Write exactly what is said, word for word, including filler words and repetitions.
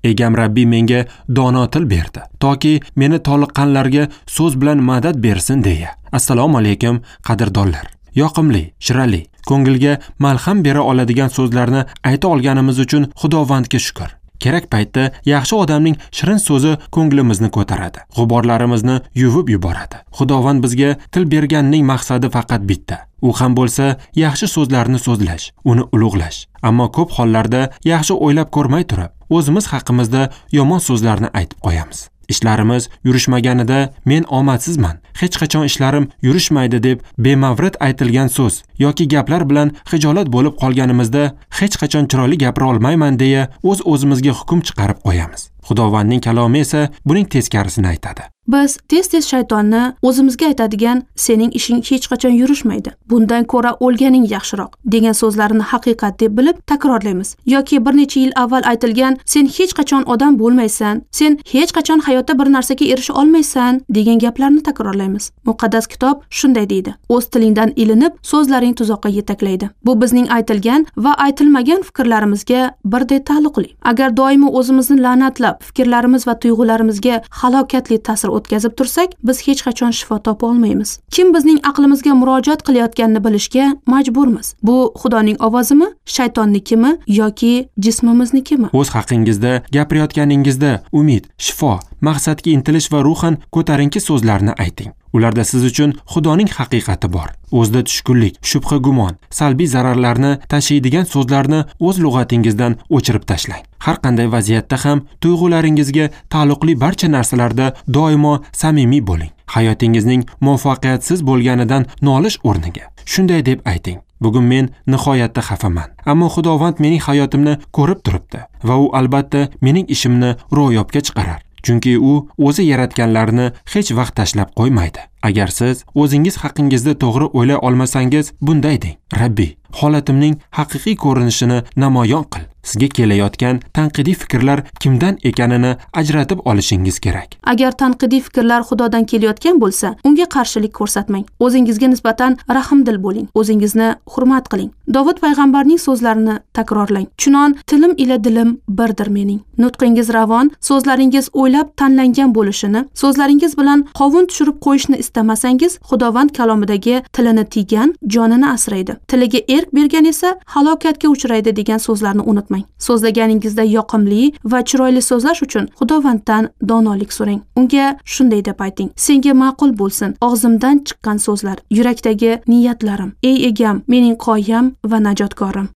Egam Rabbiy menga dono til berdi, toki meni toliqqanlarga so'z bilan madad bersin deya. Assalomu alaykum qadrdonlar. Yoqimli, shirali, ko'ngilga malham bera oladigan so'zlarni ayta olganimiz uchun Xudovandga shukr. Kerak paytda yaxshi odamning shirin so'zi ko'nglimizni ko'taradi, g'uborlarimizni yuvib yuboradi. Xudovand bizga til berganining maqsadi faqat bitta. U ham bo'lsa yaxshi so'zlarni so'zlash, uni ulug'lash. Ammo ko'p hollarda yaxshi o'ylab ko'rmay turib, o'zimiz haqimizda yomon so'zlarni aytib qo'yamiz. Ishlarimiz yurishmaganida men omadsizman, hech qachon ishlarim yurishmaydi deb bemavrid aytilgan so'z yoki gaplar bilan xijolat bo'lib qolganimizda hech qachon chiroyli gapira olmayman deya o'z-o'zimizga hukm chiqarib qo'yamiz. Xudovandning kalomi esa buning teskarisini aytadi. Biz tez-tez shaytonni o'zimizga aytadigan sening ishing hech qachon yurishmaydi, bundan ko'ra o'lganing yaxshiroq degan so'zlarni haqiqat deb bilib takrorlaymiz. Yoki bir necha yil avval aytilgan sen hech qachon odam bo'lmaysan, sen hech qachon hayotda bir narsaga erisha olmaysan degan gaplarni takrorlaymiz. Muqaddas kitob shunday deydi: o'z tilingdan ilinib, so'zlaring tuzoqqa yetaklaydi. Bu bizning aytilgan va aytilmagan fikrlarimizga birdek taalluqli. Agar doimo o'zimizni la'natlab, fikrlarimiz va tuyg'ularimizga halokatli ta'sir o'tkazib tursak, biz hech qachon shifo topa olmaymiz. Kim bizning aqlimizga murojaat qilayotganini bilishga majburmiz. Bu Xudoning ovozimi, shaytonnikimi yoki jismimiznikimi? O'z haqingizda gapirayotganingizda umid, shifo, maqsadga intilish va ruhan ko'tarinki so'zlarni ayting. Ularda siz uchun Xudoning haqiqati bor. O'zda tushkunlik, shubha gumon, salbiy zararlarni tashiydigan so'zlarni o'z lug'atingizdan o'chirib tashlang. Har qanday vaziyatda ham tuyg'ularingizga taalluqli barcha narsalarda doimo samimiy bo'ling. Hayotingizning muvaffaqiyatsiz bo'lganidan nolish o'rniga shunday deb ayting: bugun men nihoyatda xafaman, ammo Xudovand mening hayotimni ko'rib turibdi va u albatta mening ishimni ro'yobga chiqarar. Chunki u o'zi yaratganlarni hech vaqt tashlab qo'ymaydi. Agar siz o'zingiz haqingizda to'g'ri o'ylay olmasangiz, bunday deng: Rabbiy, holatimning haqiqiy ko'rinishini namoyon qil. Sizga kelayotgan tanqidiy fikrlar kimdan ekanini ajratib olishingiz kerak. Agar tanqidiy fikrlar Xudodan kelayotgan bo'lsa, unga qarshilik ko'rsatmang. O'zingizga nisbatan rahmdil bo'ling. O'zingizni hurmat qiling. Davud payg'ambarning so'zlarini takrorlang. Chunon tilim ila dilim birdir mening. Nutqingiz ravon, so'zlaringiz o'ylab tanlangan bo'lishini, so'zlaringiz bilan qovun tushirib qo'yishni istamasangiz, Xudovand kalomidagi tilini tiygan jonini asraydi. Tiliga erk bergan esa halokatga uchraydi degan so'zlarni unutmang. So'zlaganingizda yoqimli va chiroyli so'zlash uchun Xudovanddan donolik so'rang. Unga shunday deb ayting: senga ma'qul bo'lsin og'zimdan chiqqan so'zlar, yurakdagi niyatlarim. Ey egam, mening qoyam va najotkorim.